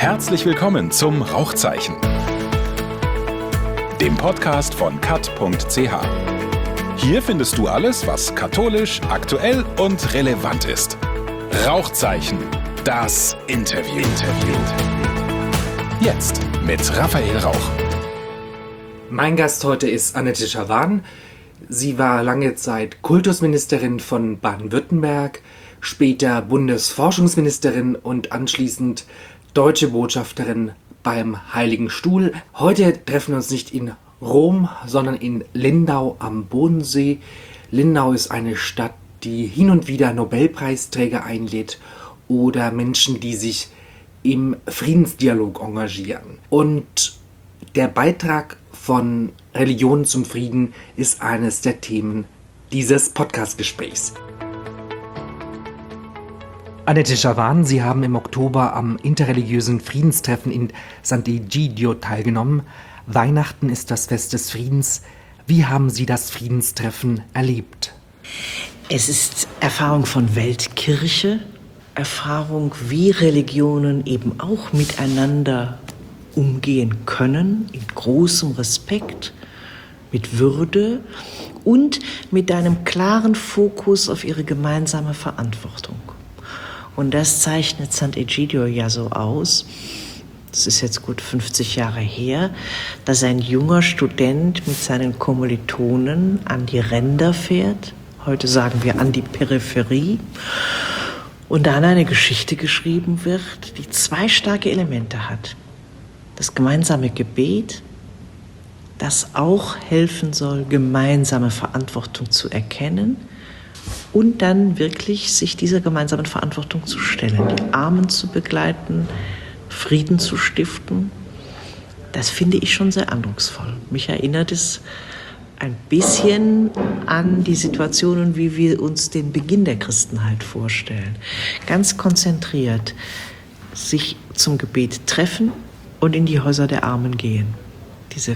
Herzlich willkommen zum Rauchzeichen, dem Podcast von kat.ch. Hier findest du alles, was katholisch, aktuell und relevant ist. Rauchzeichen, das Interview. Jetzt mit Raphael Rauch. Mein Gast heute ist Annette Schawan. Sie war lange Zeit Kultusministerin von Baden-Württemberg, später Bundesforschungsministerin und anschließend Deutsche Botschafterin beim Heiligen Stuhl. Heute treffen wir uns nicht in Rom, sondern in Lindau am Bodensee. Lindau ist eine Stadt, die hin und wieder Nobelpreisträger einlädt oder Menschen, die sich im Friedensdialog engagieren. Und der Beitrag von Religion zum Frieden ist eines der Themen dieses Podcast-Gesprächs. Annette Schawan, Sie haben im Oktober am interreligiösen Friedenstreffen in Sant'Egidio teilgenommen. Weihnachten ist das Fest des Friedens. Wie haben Sie das Friedenstreffen erlebt? Es ist Erfahrung von Weltkirche, Erfahrung, wie Religionen eben auch miteinander umgehen können, in großem Respekt, mit Würde und mit einem klaren Fokus auf ihre gemeinsame Verantwortung. Und das zeichnet Sant'Egidio ja so aus, das ist jetzt gut 50 Jahre her, dass ein junger Student mit seinen Kommilitonen an die Ränder fährt, heute sagen wir an die Peripherie, und dann eine Geschichte geschrieben wird, die zwei starke Elemente hat. Das gemeinsame Gebet, das auch helfen soll, gemeinsame Verantwortung zu erkennen und dann wirklich sich dieser gemeinsamen Verantwortung zu stellen, die Armen zu begleiten, Frieden zu stiften. Das finde ich schon sehr eindrucksvoll. Mich erinnert es ein bisschen an die Situationen, wie wir uns den Beginn der Christenheit vorstellen. Ganz konzentriert sich zum Gebet treffen und in die Häuser der Armen gehen. Diese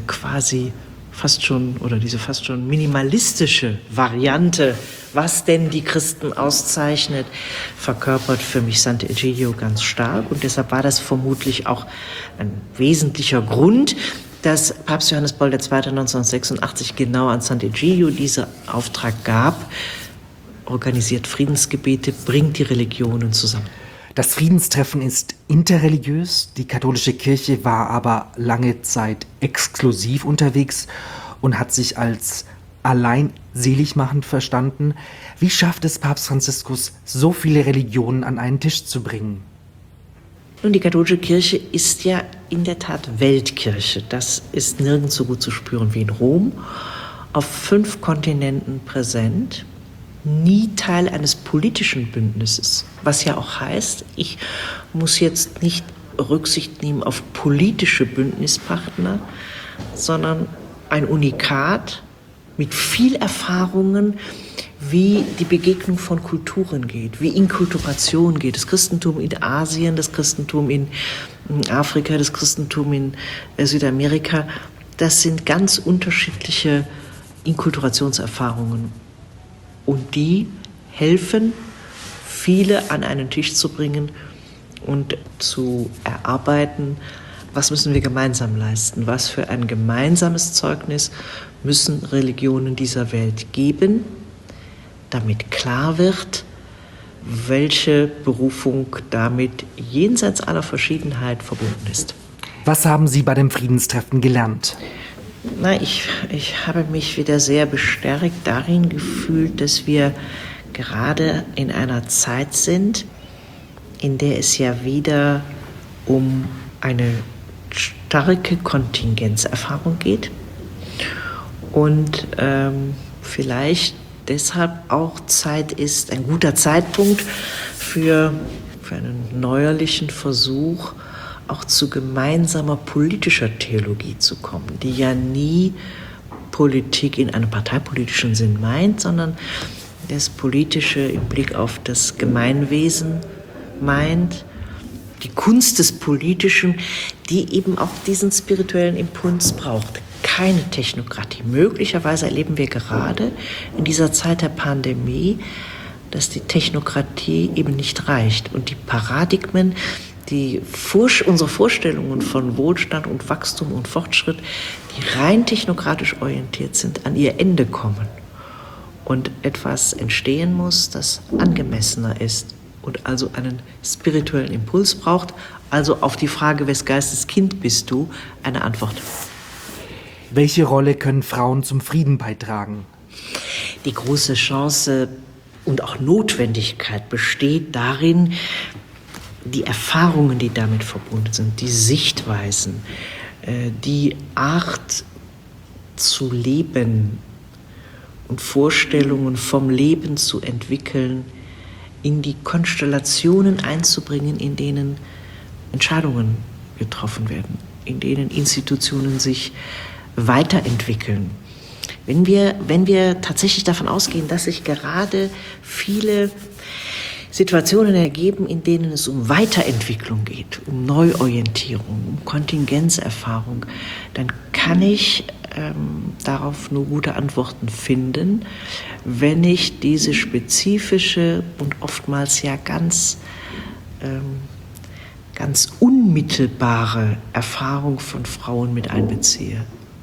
fast schon minimalistische Variante, was denn die Christen auszeichnet, verkörpert für mich Sant'Egidio ganz stark. Und deshalb war das vermutlich auch ein wesentlicher Grund, dass Papst Johannes Paul II. 1986 genau an Sant'Egidio diesen Auftrag gab: organisiert Friedensgebete, bringt die Religionen zusammen. Das Friedenstreffen ist interreligiös, die katholische Kirche war aber lange Zeit exklusiv unterwegs und hat sich als allein seligmachend verstanden. Wie schafft es Papst Franziskus, so viele Religionen an einen Tisch zu bringen? Nun, die katholische Kirche ist ja in der Tat Weltkirche. Das ist nirgends so gut zu spüren wie in Rom. Auf 5 Kontinenten präsent. Nie Teil eines politischen Bündnisses, was ja auch heißt, ich muss jetzt nicht Rücksicht nehmen auf politische Bündnispartner, sondern ein Unikat mit viel Erfahrungen, wie die Begegnung von Kulturen geht, wie Inkulturation geht, das Christentum in Asien, das Christentum in Afrika, das Christentum in Südamerika, das sind ganz unterschiedliche Inkulturationserfahrungen. Und die helfen, viele an einen Tisch zu bringen und zu erarbeiten, was müssen wir gemeinsam leisten, was für ein gemeinsames Zeugnis müssen Religionen dieser Welt geben, damit klar wird, welche Berufung damit jenseits aller Verschiedenheit verbunden ist. Was haben Sie bei dem Friedenstreffen gelernt? Ich habe mich wieder sehr bestärkt darin gefühlt, dass wir gerade in einer Zeit sind, in der es ja wieder um eine starke Kontingenzerfahrung geht und vielleicht deshalb auch Zeit ist, ein guter Zeitpunkt für einen neuerlichen Versuch, auch zu gemeinsamer politischer Theologie zu kommen, die ja nie Politik in einem parteipolitischen Sinn meint, sondern das Politische im Blick auf das Gemeinwesen meint, die Kunst des Politischen, die eben auch diesen spirituellen Impuls braucht. Keine Technokratie. Möglicherweise erleben wir gerade in dieser Zeit der Pandemie, dass die Technokratie eben nicht reicht und die Paradigmen, unsere Vorstellungen von Wohlstand und Wachstum und Fortschritt, die rein technokratisch orientiert sind, an ihr Ende kommen und etwas entstehen muss, das angemessener ist und also einen spirituellen Impuls braucht, also auf die Frage, wes Geistes Kind bist du, eine Antwort. Welche Rolle können Frauen zum Frieden beitragen? Die große Chance und auch Notwendigkeit besteht darin, die Erfahrungen, die damit verbunden sind, die Sichtweisen, die Art zu leben und Vorstellungen vom Leben zu entwickeln, in die Konstellationen einzubringen, in denen Entscheidungen getroffen werden, in denen Institutionen sich weiterentwickeln. Wenn wir tatsächlich davon ausgehen, dass sich gerade viele Situationen ergeben, in denen es um Weiterentwicklung geht, um Neuorientierung, um Kontingenzerfahrung, dann kann ich darauf nur gute Antworten finden, wenn ich diese spezifische und oftmals ja ganz unmittelbare Erfahrung von Frauen mit einbeziehe.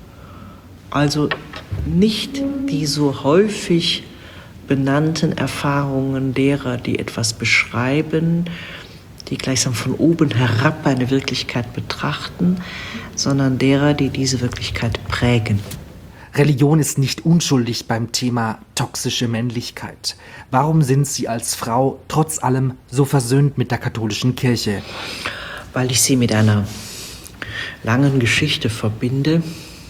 Also nicht die so häufig benannten Erfahrungen derer, die etwas beschreiben, die gleichsam von oben herab eine Wirklichkeit betrachten, sondern derer, die diese Wirklichkeit prägen. Religion ist nicht unschuldig beim Thema toxische Männlichkeit. Warum sind Sie als Frau trotz allem so versöhnt mit der katholischen Kirche? Weil ich sie mit einer langen Geschichte verbinde,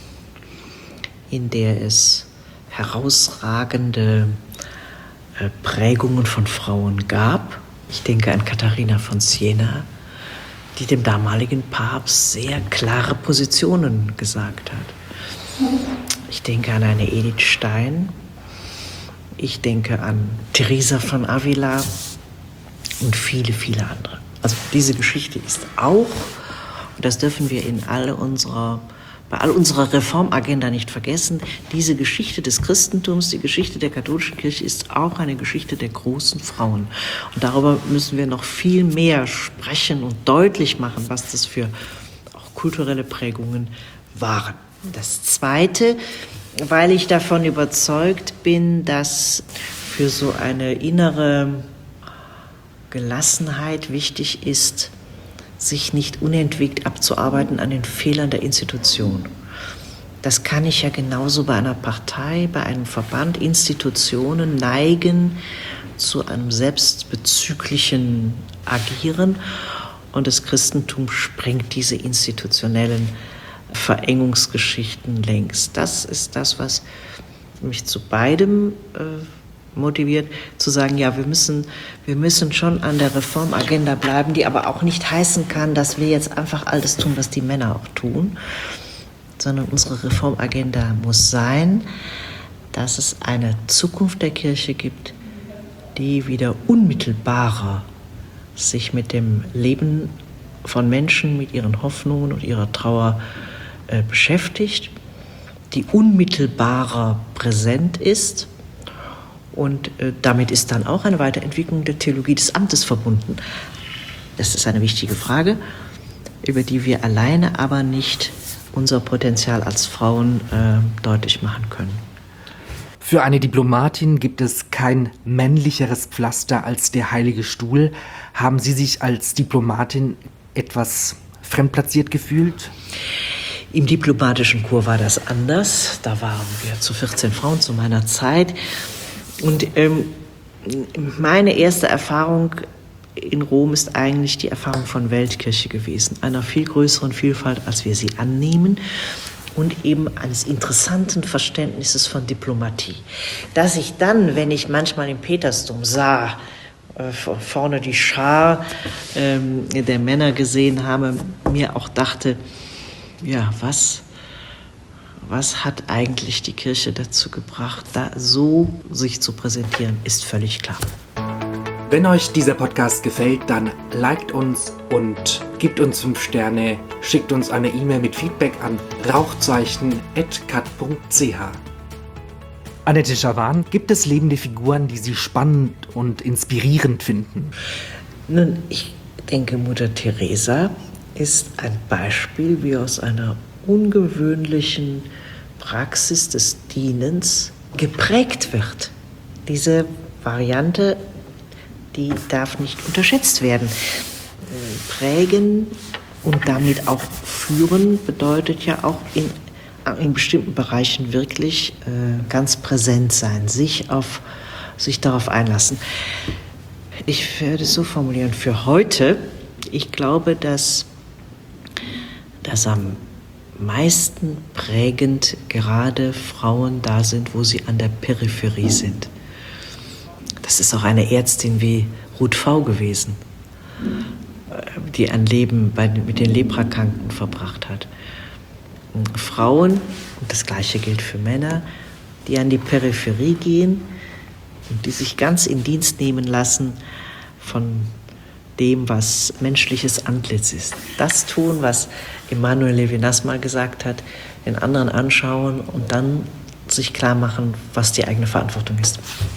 in der es herausragende Prägungen von Frauen gab. Ich denke an Katharina von Siena, die dem damaligen Papst sehr klare Positionen gesagt hat. Ich denke an eine Edith Stein. Ich denke an Teresa von Avila und viele, viele andere. Also diese Geschichte ist auch, und das dürfen wir bei all unserer Reformagenda nicht vergessen, diese Geschichte des Christentums, die Geschichte der katholischen Kirche ist auch eine Geschichte der großen Frauen. Und darüber müssen wir noch viel mehr sprechen und deutlich machen, was das für auch kulturelle Prägungen waren. Das Zweite, weil ich davon überzeugt bin, dass für so eine innere Gelassenheit wichtig ist, sich nicht unentwegt abzuarbeiten an den Fehlern der Institution. Das kann ich ja genauso bei einer Partei, bei einem Verband. Institutionen neigen zu einem selbstbezüglichen Agieren und das Christentum sprengt diese institutionellen Verengungsgeschichten längst. Das ist das, was mich zu beidem motiviert, zu sagen, ja, wir müssen schon an der Reformagenda bleiben, die aber auch nicht heißen kann, dass wir jetzt einfach alles tun, was die Männer auch tun, sondern unsere Reformagenda muss sein, dass es eine Zukunft der Kirche gibt, die wieder unmittelbarer sich mit dem Leben von Menschen, mit ihren Hoffnungen und ihrer Trauer beschäftigt, die unmittelbarer präsent ist. Und damit ist dann auch eine Weiterentwicklung der Theologie des Amtes verbunden. Das ist eine wichtige Frage, über die wir alleine aber nicht unser Potenzial als Frauen deutlich machen können. Für eine Diplomatin gibt es kein männlicheres Pflaster als der Heilige Stuhl. Haben Sie sich als Diplomatin etwas fremdplatziert gefühlt? Im diplomatischen Korps war das anders. Da waren wir zu 14 Frauen zu meiner Zeit. Und meine erste Erfahrung in Rom ist eigentlich die Erfahrung von Weltkirche gewesen, einer viel größeren Vielfalt, als wir sie annehmen und eben eines interessanten Verständnisses von Diplomatie. Dass ich dann, wenn ich manchmal im Petersdom sah, vorne die Schar der Männer gesehen habe, mir auch dachte, ja, was hat eigentlich die Kirche dazu gebracht, da so sich zu präsentieren, ist völlig klar. Wenn euch dieser Podcast gefällt, dann liked uns und gebt uns 5 Sterne, schickt uns eine E-Mail mit Feedback an rauchzeichen@kat.ch. Annette Schawan, gibt es lebende Figuren, die Sie spannend und inspirierend finden? Nun, ich denke, Mutter Teresa ist ein Beispiel, wie aus einer ungewöhnlichen Praxis des Dienens geprägt wird. Diese Variante, die darf nicht unterschätzt werden. Prägen und damit auch führen bedeutet ja auch in bestimmten Bereichen wirklich ganz präsent sein, sich darauf einlassen. Ich werde es so formulieren, für heute, ich glaube, dass am meisten prägend gerade Frauen da sind, wo sie an der Peripherie sind. Das ist auch eine Ärztin wie Ruth V. gewesen, die ein Leben mit den Leprakranken verbracht hat. Frauen, und das Gleiche gilt für Männer, die an die Peripherie gehen und die sich ganz in Dienst nehmen lassen von dem, was menschliches Antlitz ist. Das tun, was Emmanuel Levinas mal gesagt hat, den anderen anschauen und dann sich klar machen, was die eigene Verantwortung ist.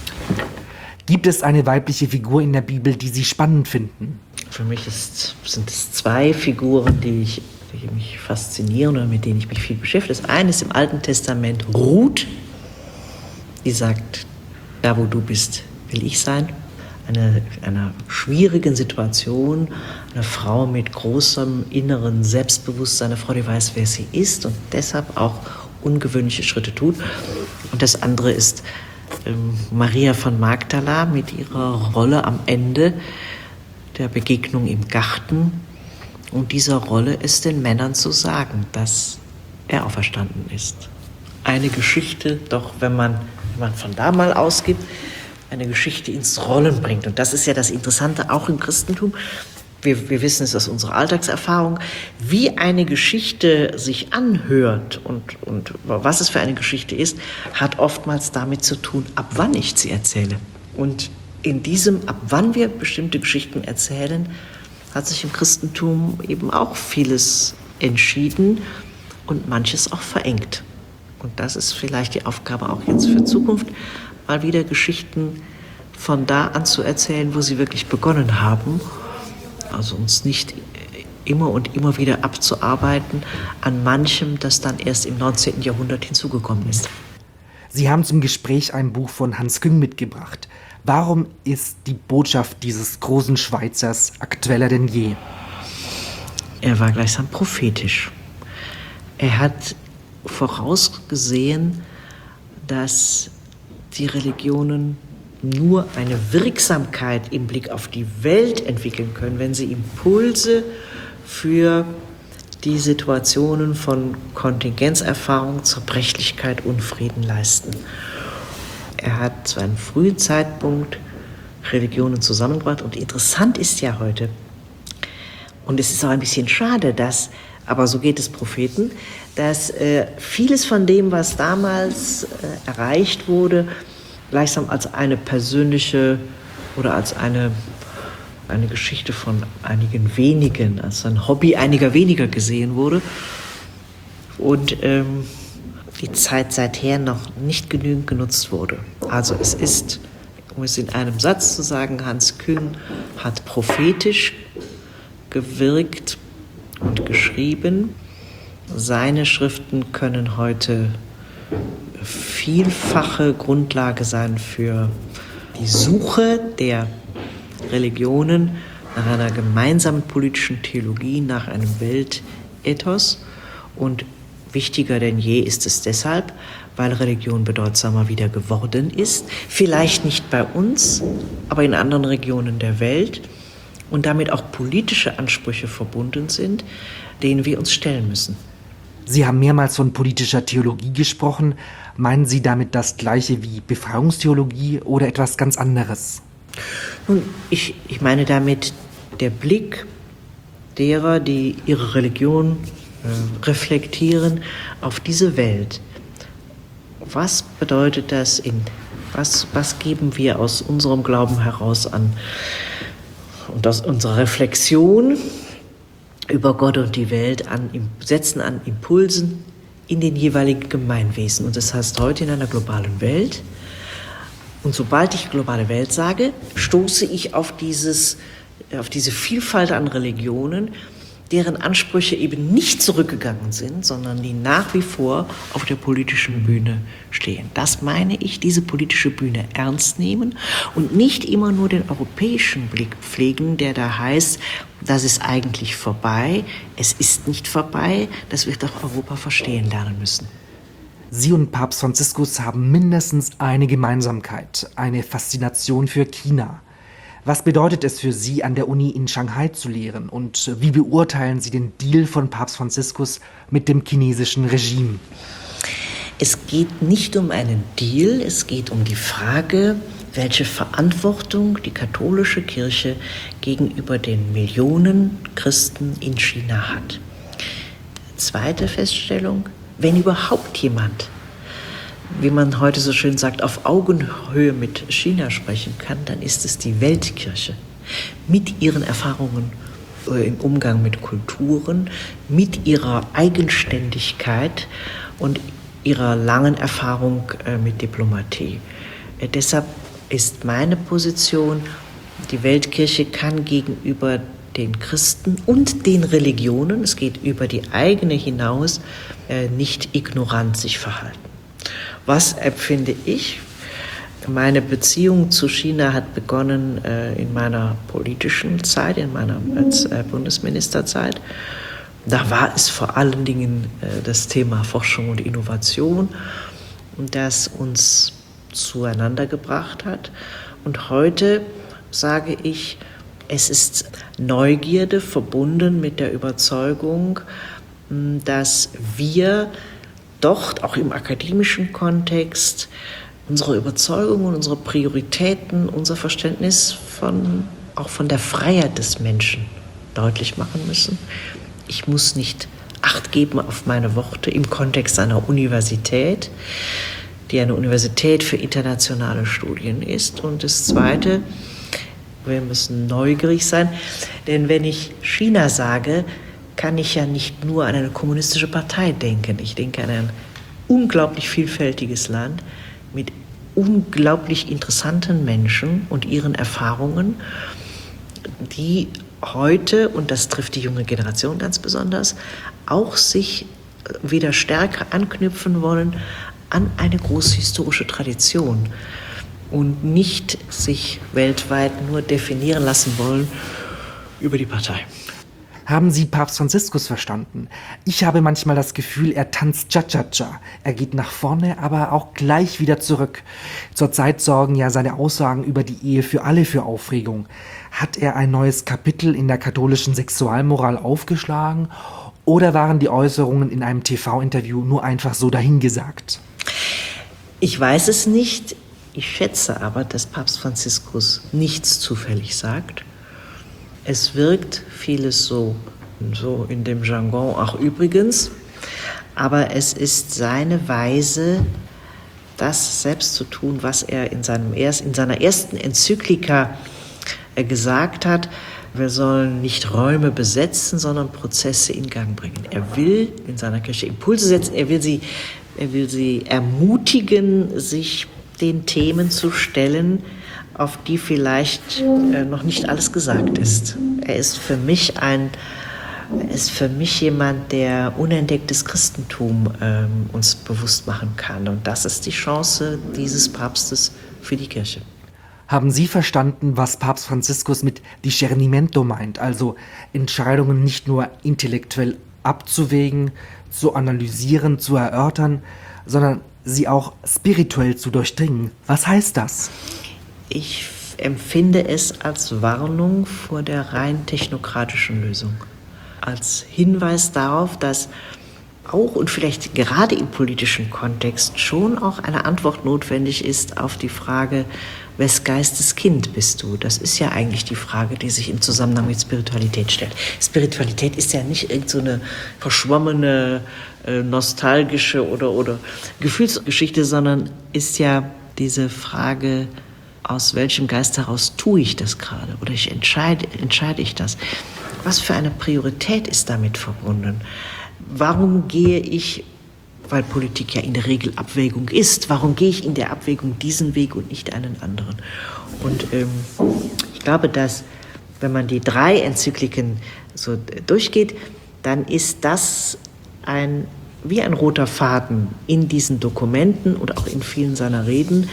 Gibt es eine weibliche Figur in der Bibel, die Sie spannend finden? Für mich sind es zwei Figuren, die mich faszinieren oder mit denen ich mich viel beschäftige. Das eine ist im Alten Testament Ruth, die sagt, da wo du bist, will ich sein. Einer schwierigen Situation, eine Frau mit großem inneren Selbstbewusstsein, eine Frau, die weiß, wer sie ist und deshalb auch ungewöhnliche Schritte tut. Und das andere ist Maria von Magdala mit ihrer Rolle am Ende der Begegnung im Garten und dieser Rolle es den Männern zu sagen, dass er auferstanden ist. Eine Geschichte, doch wenn man von da mal ausgibt, eine Geschichte ins Rollen bringt. Und das ist ja das Interessante auch im Christentum. Wir wissen es aus unserer Alltagserfahrung, wie eine Geschichte sich anhört und was es für eine Geschichte ist, hat oftmals damit zu tun, ab wann ich sie erzähle. Und in diesem, ab wann wir bestimmte Geschichten erzählen, hat sich im Christentum eben auch vieles entschieden und manches auch verengt. Und das ist vielleicht die Aufgabe auch jetzt für Zukunft, mal wieder Geschichten von da an zu erzählen, wo sie wirklich begonnen haben. Also uns nicht immer und immer wieder abzuarbeiten an manchem, das dann erst im 19. Jahrhundert hinzugekommen ist. Sie haben zum Gespräch ein Buch von Hans Küng mitgebracht. Warum ist die Botschaft dieses großen Schweizers aktueller denn je? Er war gleichsam prophetisch. Er hat vorausgesehen, dass die Religionen nur eine Wirksamkeit im Blick auf die Welt entwickeln können, wenn sie Impulse für die Situationen von Kontingenzerfahrung, Zerbrechlichkeit, Unfrieden leisten. Er hat zu einem frühen Zeitpunkt Religionen zusammengebracht und interessant ist ja heute, und es ist auch ein bisschen schade, aber so geht es Propheten, dass vieles von dem, was damals erreicht wurde, gleichsam als eine persönliche oder als eine Geschichte von einigen wenigen, als ein Hobby einiger weniger gesehen wurde und die Zeit seither noch nicht genügend genutzt wurde. Also es ist, um es in einem Satz zu sagen, Hans Küng hat prophetisch gewirkt und geschrieben. Seine Schriften können heute vielfache Grundlage sein für die Suche der Religionen nach einer gemeinsamen politischen Theologie, nach einem Weltethos. Und wichtiger denn je ist es deshalb, weil Religion bedeutsamer wieder geworden ist. Vielleicht nicht bei uns, aber in anderen Regionen der Welt. Und damit auch politische Ansprüche verbunden sind, denen wir uns stellen müssen. Sie haben mehrmals von politischer Theologie gesprochen. Meinen Sie damit das Gleiche wie Befreiungstheologie oder etwas ganz anderes? Nun, ich meine damit der Blick derer, die ihre Religion reflektieren, auf diese Welt. Was bedeutet das was geben wir aus unserem Glauben heraus an und aus unserer Reflexion über Gott und die Welt setzen an Impulsen in den jeweiligen Gemeinwesen. Und das heißt heute in einer globalen Welt. Und sobald ich globale Welt sage, stoße ich auf dieses auf diese Vielfalt an Religionen, deren Ansprüche eben nicht zurückgegangen sind, sondern die nach wie vor auf der politischen Bühne stehen. Das meine ich, diese politische Bühne ernst nehmen und nicht immer nur den europäischen Blick pflegen, der da heißt, das ist eigentlich vorbei, es ist nicht vorbei, das wird auch Europa verstehen lernen müssen. Sie und Papst Franziskus haben mindestens eine Gemeinsamkeit, eine Faszination für China. Was bedeutet es für Sie, an der Uni in Shanghai zu lehren? Und wie beurteilen Sie den Deal von Papst Franziskus mit dem chinesischen Regime? Es geht nicht um einen Deal, es geht um die Frage, welche Verantwortung die katholische Kirche gegenüber den Millionen Christen in China hat. Zweite Feststellung, wenn überhaupt jemand, wie man heute so schön sagt, auf Augenhöhe mit China sprechen kann, dann ist es die Weltkirche mit ihren Erfahrungen im Umgang mit Kulturen, mit ihrer Eigenständigkeit und ihrer langen Erfahrung mit Diplomatie. Deshalb ist meine Position, die Weltkirche kann gegenüber den Christen und den Religionen, es geht über die eigene hinaus, nicht ignorant sich verhalten. Was empfinde ich? Meine Beziehung zu China hat begonnen in meiner politischen Zeit, in meiner als Bundesministerzeit. Da war es vor allen Dingen das Thema Forschung und Innovation, das uns zueinander gebracht hat. Und heute sage ich, es ist Neugierde verbunden mit der Überzeugung, dass wir doch auch im akademischen Kontext unsere Überzeugungen, unsere Prioritäten, unser Verständnis auch von der Freiheit des Menschen deutlich machen müssen. Ich muss nicht Acht geben auf meine Worte im Kontext einer Universität, die eine Universität für internationale Studien ist. Und das Zweite, wir müssen neugierig sein, denn wenn ich China sage, kann ich ja nicht nur an eine kommunistische Partei denken. Ich denke an ein unglaublich vielfältiges Land mit unglaublich interessanten Menschen und ihren Erfahrungen, die heute, und das trifft die junge Generation ganz besonders, auch sich wieder stärker anknüpfen wollen an eine große historische Tradition und nicht sich weltweit nur definieren lassen wollen über die Partei. Haben Sie Papst Franziskus verstanden? Ich habe manchmal das Gefühl, er tanzt Cha-Cha-Cha. Er geht nach vorne, aber auch gleich wieder zurück. Zurzeit sorgen ja seine Aussagen über die Ehe für alle für Aufregung. Hat er ein neues Kapitel in der katholischen Sexualmoral aufgeschlagen? Oder waren die Äußerungen in einem TV-Interview nur einfach so dahingesagt? Ich weiß es nicht. Ich schätze aber, dass Papst Franziskus nichts zufällig sagt. Es wirkt vieles so in dem Jargon auch übrigens, aber es ist seine Weise, das selbst zu tun, was er in seiner ersten Enzyklika gesagt hat. Wir sollen nicht Räume besetzen, sondern Prozesse in Gang bringen. Er will in seiner Kirche Impulse setzen, er will sie ermutigen, sich den Themen zu stellen, auf die vielleicht noch nicht alles gesagt ist. Er ist für mich jemand, der unentdecktes Christentum uns bewusst machen kann. Und das ist die Chance dieses Papstes für die Kirche. Haben Sie verstanden, was Papst Franziskus mit Discernimento meint, also Entscheidungen nicht nur intellektuell abzuwägen, zu analysieren, zu erörtern, sondern sie auch spirituell zu durchdringen? Was heißt das? Ich empfinde es als Warnung vor der rein technokratischen Lösung, als Hinweis darauf, dass auch und vielleicht gerade im politischen Kontext schon auch eine Antwort notwendig ist auf die Frage, wes Geistes Kind bist du? Das ist ja eigentlich die Frage, die sich im Zusammenhang mit Spiritualität stellt. Spiritualität ist ja nicht irgend so eine verschwommene, nostalgische oder Gefühlsgeschichte, sondern ist ja diese Frage, aus welchem Geist heraus tue ich das gerade? Oder entscheide ich das? Was für eine Priorität ist damit verbunden? Warum gehe ich, weil Politik ja in der Regel Abwägung ist, warum gehe ich in der Abwägung diesen Weg und nicht einen anderen? Und ich glaube, dass wenn man die 3 Enzykliken so durchgeht, dann ist das wie ein roter Faden in diesen Dokumenten und auch in vielen seiner Reden.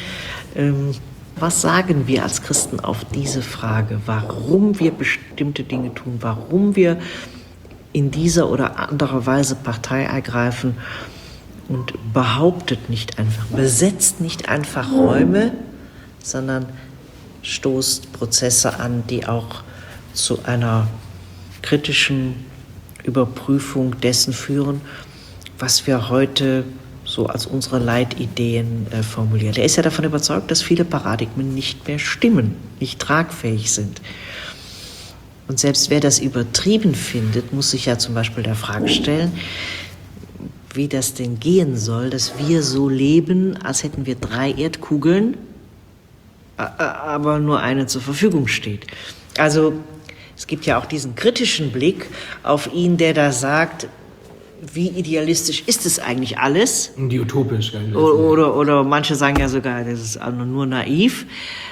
Was sagen wir als Christen auf diese Frage, warum wir bestimmte Dinge tun, warum wir in dieser oder anderer Weise Partei ergreifen, und behauptet nicht einfach, besetzt nicht einfach Räume, sondern stoßt Prozesse an, die auch zu einer kritischen Überprüfung dessen führen, was wir heute so als unsere Leitideen formulieren. Er ist ja davon überzeugt, dass viele Paradigmen nicht mehr stimmen, nicht tragfähig sind. Und selbst wer das übertrieben findet, muss sich ja zum Beispiel der Frage stellen, wie das denn gehen soll, dass wir so leben, als hätten wir 3 Erdkugeln, aber nur eine zur Verfügung steht. Also es gibt ja auch diesen kritischen Blick auf ihn, der da sagt, wie idealistisch ist es eigentlich alles? Die utopisch. Oder manche sagen ja sogar, das ist nur naiv.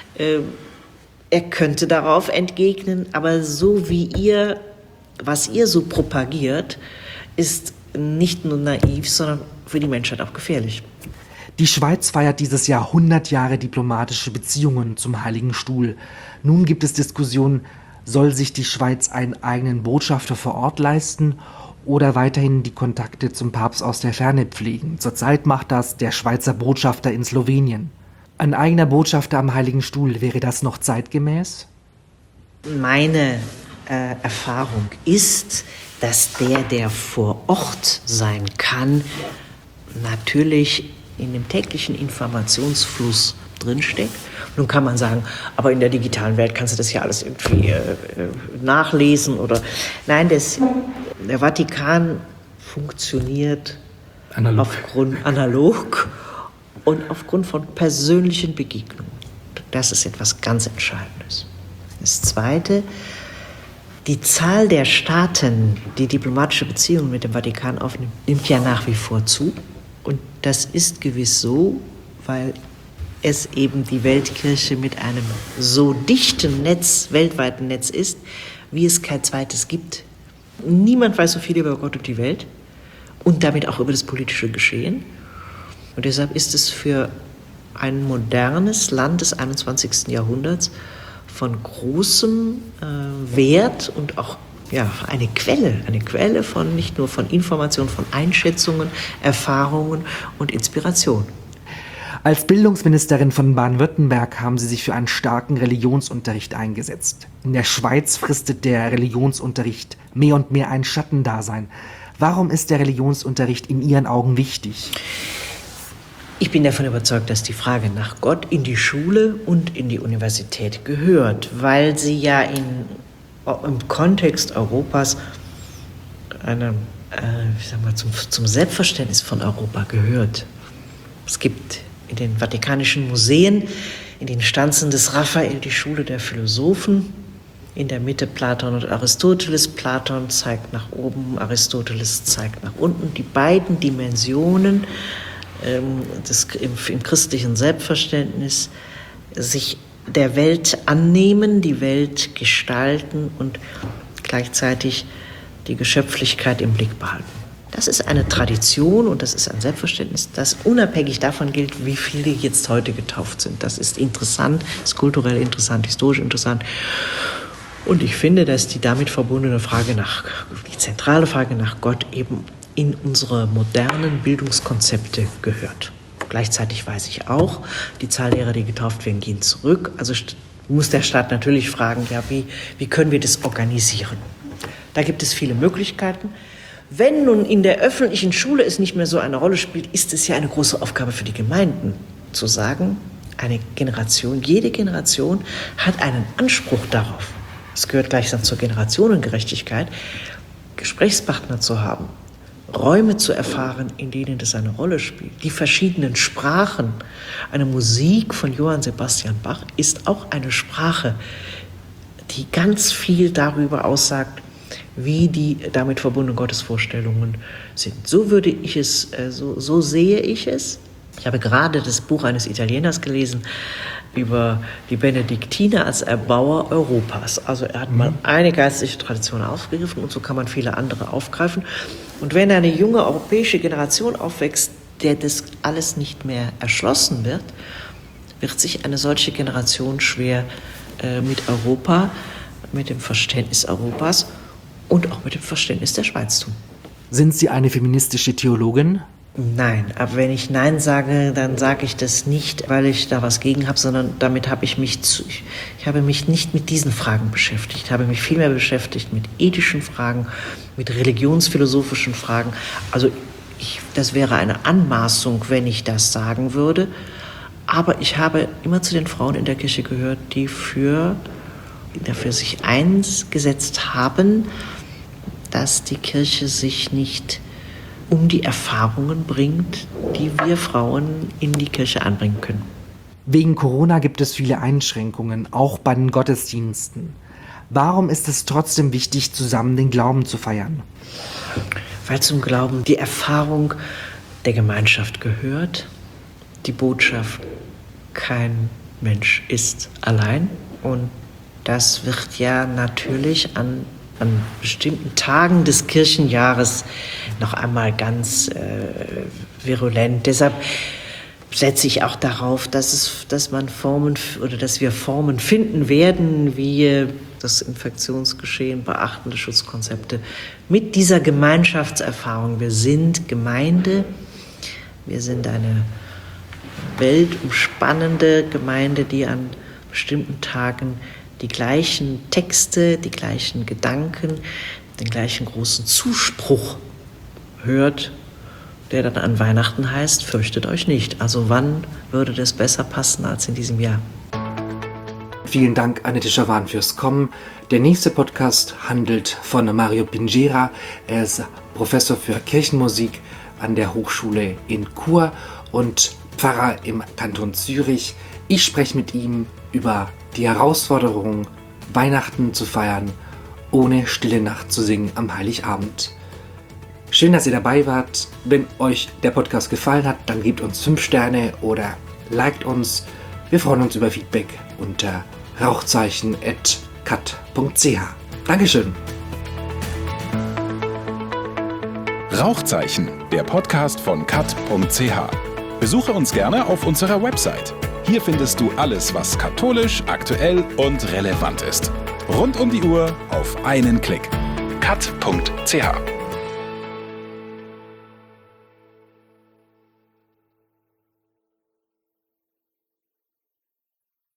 Er könnte darauf entgegnen, aber so wie was ihr so propagiert, ist nicht nur naiv, sondern für die Menschheit auch gefährlich. Die Schweiz feiert dieses Jahr 100 Jahre diplomatische Beziehungen zum Heiligen Stuhl. Nun gibt es Diskussionen, soll sich die Schweiz einen eigenen Botschafter vor Ort leisten oder weiterhin die Kontakte zum Papst aus der Ferne pflegen. Zurzeit macht das der Schweizer Botschafter in Slowenien. Ein eigener Botschafter am Heiligen Stuhl, wäre das noch zeitgemäß? Meine Erfahrung ist, dass der vor Ort sein kann, natürlich in dem täglichen Informationsfluss drinsteckt. Nun kann man sagen, aber in der digitalen Welt kannst du das ja alles irgendwie nachlesen oder... Nein, der Vatikan funktioniert analog und aufgrund von persönlichen Begegnungen. Das ist etwas ganz Entscheidendes. Das Zweite, die Zahl der Staaten, die diplomatische Beziehungen mit dem Vatikan aufnimmt, nimmt ja nach wie vor zu. Und das ist gewiss so, weil es eben die Weltkirche mit einem so dichten weltweiten Netz ist, wie es kein zweites gibt. Niemand weiß so viel über Gott und die Welt und damit auch über das politische Geschehen. Und deshalb ist es für ein modernes Land des 21. Jahrhunderts von großem Wert und auch eine Quelle von nicht nur von Informationen, von Einschätzungen, Erfahrungen und Inspiration. Als Bildungsministerin von Baden-Württemberg haben Sie sich für einen starken Religionsunterricht eingesetzt. In der Schweiz fristet der Religionsunterricht mehr und mehr ein Schattendasein. Warum ist der Religionsunterricht in Ihren Augen wichtig? Ich bin davon überzeugt, dass die Frage nach Gott in die Schule und in die Universität gehört, weil sie ja im Kontext Europas zum Selbstverständnis von Europa gehört. Es gibt in den Vatikanischen Museen, in den Stanzen des Raphael, die Schule der Philosophen. In der Mitte Platon und Aristoteles. Platon zeigt nach oben, Aristoteles zeigt nach unten. Die beiden Dimensionen im christlichen Selbstverständnis sich der Welt annehmen, die Welt gestalten und gleichzeitig die Geschöpflichkeit im Blick behalten. Das ist eine Tradition und das ist ein Selbstverständnis, das unabhängig davon gilt, wie viele jetzt heute getauft sind. Das ist interessant, ist kulturell interessant, historisch interessant. Und ich finde, dass die damit verbundene die zentrale Frage nach Gott eben in unsere modernen Bildungskonzepte gehört. Gleichzeitig weiß ich auch, die Zahl derer, die getauft werden, gehen zurück. Also muss der Staat natürlich fragen, wie können wir das organisieren? Da gibt es viele Möglichkeiten. Wenn nun in der öffentlichen Schule es nicht mehr so eine Rolle spielt, ist es ja eine große Aufgabe für die Gemeinden, zu sagen, jede Generation hat einen Anspruch darauf. Es gehört gleichsam zur Generationengerechtigkeit, Gesprächspartner zu haben, Räume zu erfahren, in denen das eine Rolle spielt. Die verschiedenen Sprachen. Eine Musik von Johann Sebastian Bach ist auch eine Sprache, die ganz viel darüber aussagt, wie die damit verbundenen Gottesvorstellungen sind. So würde ich es, so sehe ich es. Ich habe gerade das Buch eines Italieners gelesen, über die Benediktiner als Erbauer Europas. Also er hat mal eine geistliche Tradition aufgegriffen und so kann man viele andere aufgreifen. Und wenn eine junge europäische Generation aufwächst, der das alles nicht mehr erschlossen wird, wird sich eine solche Generation schwer mit Europa, mit dem Verständnis Europas und auch mit dem Verständnis der Schweiz tun. Sind Sie eine feministische Theologin? Nein, aber wenn ich Nein sage, dann sage ich das nicht, weil ich da was gegen habe, sondern damit habe ich mich nicht mit diesen Fragen beschäftigt. Ich habe mich vielmehr beschäftigt mit ethischen Fragen, mit religionsphilosophischen Fragen. Also das wäre eine Anmaßung, wenn ich das sagen würde. Aber ich habe immer zu den Frauen in der Kirche gehört, die dafür sich eingesetzt haben, dass die Kirche sich nicht um die Erfahrungen bringt, die wir Frauen in die Kirche anbringen können. Wegen Corona gibt es viele Einschränkungen, auch bei den Gottesdiensten. Warum ist es trotzdem wichtig, zusammen den Glauben zu feiern? Weil zum Glauben die Erfahrung der Gemeinschaft gehört, die Botschaft, kein Mensch ist allein. Und das wird ja natürlich an bestimmten Tagen des Kirchenjahres noch einmal ganz virulent. Deshalb setze ich auch darauf, dass wir Formen finden werden, wie das Infektionsgeschehen beachtende Schutzkonzepte mit dieser Gemeinschaftserfahrung. Wir sind Gemeinde, wir sind eine weltumspannende Gemeinde, die an bestimmten Tagen die gleichen Texte, die gleichen Gedanken, den gleichen großen Zuspruch hört, der dann an Weihnachten heißt, fürchtet euch nicht. Also wann würde das besser passen als in diesem Jahr? Vielen Dank, Annette Schawan, fürs Kommen. Der nächste Podcast handelt von Mario Pingiera. Er ist Professor für Kirchenmusik an der Hochschule in Chur und Pfarrer im Kanton Zürich. Ich spreche mit ihm über die Herausforderung, Weihnachten zu feiern, ohne Stille Nacht zu singen am Heiligabend. Schön, dass ihr dabei wart. Wenn euch der Podcast gefallen hat, dann gebt uns 5 Sterne oder liked uns. Wir freuen uns über Feedback unter rauchzeichen@kat.ch. Dankeschön. Rauchzeichen, der Podcast von kat.ch. Besuche uns gerne auf unserer Website. Hier findest du alles, was katholisch, aktuell und relevant ist. Rund um die Uhr auf einen Klick. kat.ch